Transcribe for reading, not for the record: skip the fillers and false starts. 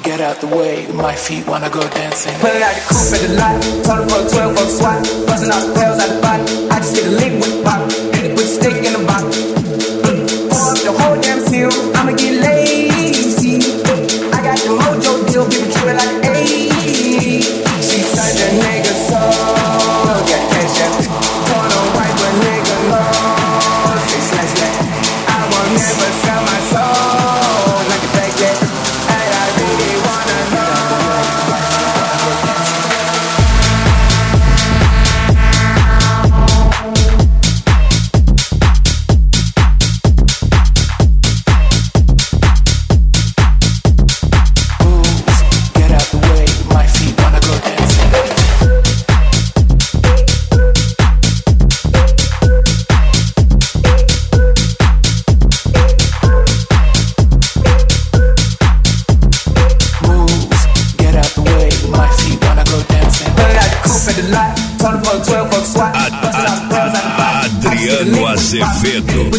get out the way, my feet wanna go dancing. Pulling out the coupe at the lot, told for a 12 for a swat, busting all the bells out the body. I just hit a lick with the pop, and they put the steak in the box. Pour up the whole damn seal, I'ma get lazy. I got the mojo deal, people treat it like an A. She such a nigga soul, got cash out. Torn on white, but nigga low. Say slash that, I won't never sell my soul like a back that. And I really wanna know. Adriano Azevedo.